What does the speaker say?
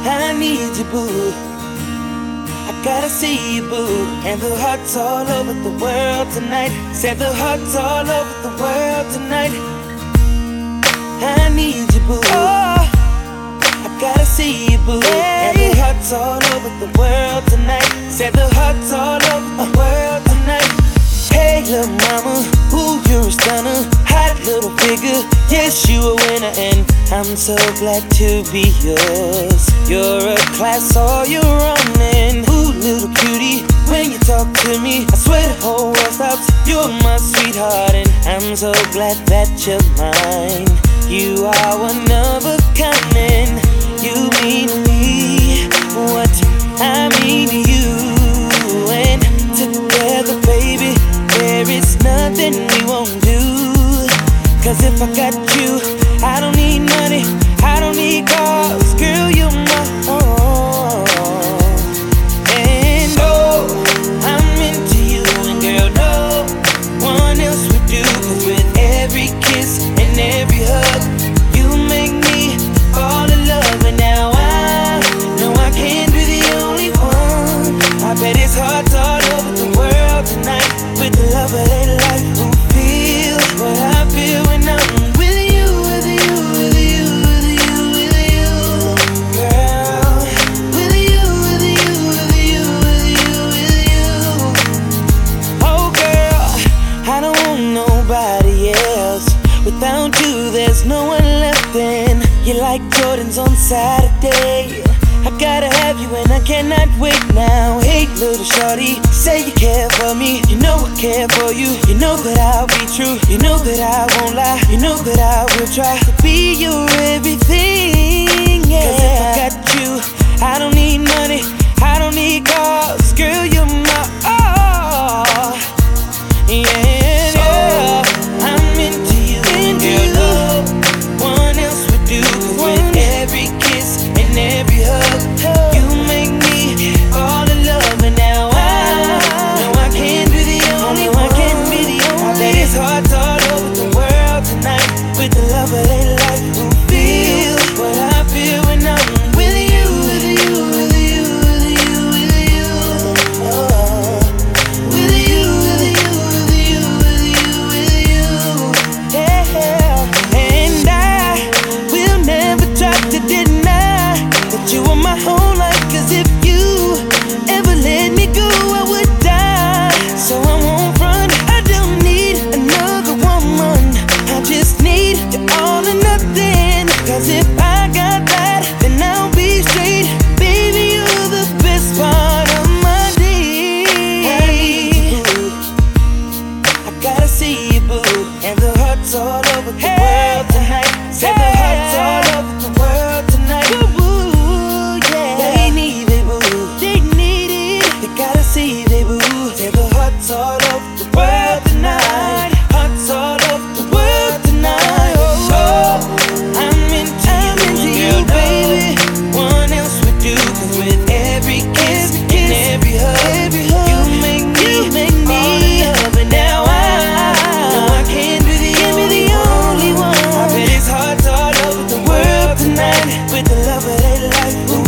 I need you, boo. I gotta see you, boo. And the hearts all over the world tonight. Said the hearts all over the world tonight. I need you, boo. Oh, I gotta see you, boo. And the hearts all over the world tonight. Said the hearts all over the world tonight. Hey, little mama, ooh, you're a stunner. Hot little figure, yes, you a winner. And I'm so glad to be yours. You're a class all your own. And ooh, little cutie, when you talk to me, I swear the whole world stops. You're my sweetheart, and I'm so glad that you're mine. You are one of a kind, and you mean to me what I mean to you. And together, baby, there is nothing we won't do. Cause if I got you, I don't need money, I don't need cars. Girl, you're my own. And oh, I'm into you, and girl, no one else would do. Cause with every kiss and every hug, you make me fall in love. And now I know I can't be the only one. I bet it's hearts all over the world tonight. With the love of their life, who feel what I feel when I'm with you, with you, with you, with you, with you, girl. With you, with you, with you, with you, with you. Oh girl, I don't want nobody else. Without you, there's no one left. And you're like Jordans on Saturday. I gotta have you and I cannot wait now. Hey, little shorty, say you care for me. You know I care for you. You know that I'll be true. You know that I won't lie. You know that I will try to be your everything, yeah. Cause if I got you, I don't need money, I don't need cars. Girl, you're my all, yeah, yeah. I'm into you, and girl, no one else would do. Cause with every kiss and every hug, you make me fall in love. And now I know I can't be the only one. I bet it's hearts all over the world tonight. With the love of their life, who feel what I feel when I'm with you, with you, with you, with you, with you. Oh, with you, with you, with you, with you, with you. Yeah, and I will never try to deny that you are my whole life. Cause if you ever let me go, I would die. So I won't run, I don't need another woman. I just need you all or nothing. Cause if I got that, then I'll be straight. Baby, you're the best part of my day. I need you, boo. I gotta see you, boo. And the hearts all over the world tonight. Said the hearts all over the world tonight. Boo, yeah. They need it, boo. They need it. They gotta see it, boo. Said the hearts all over the world tonight. Hearts all over the world tonight. Oh, I'm into you, baby. One else would do. Cause with every kiss and every hug, you make me fall in love. And now I know I can't be the only one. I bet it's hearts all over the world tonight. With the love of their life.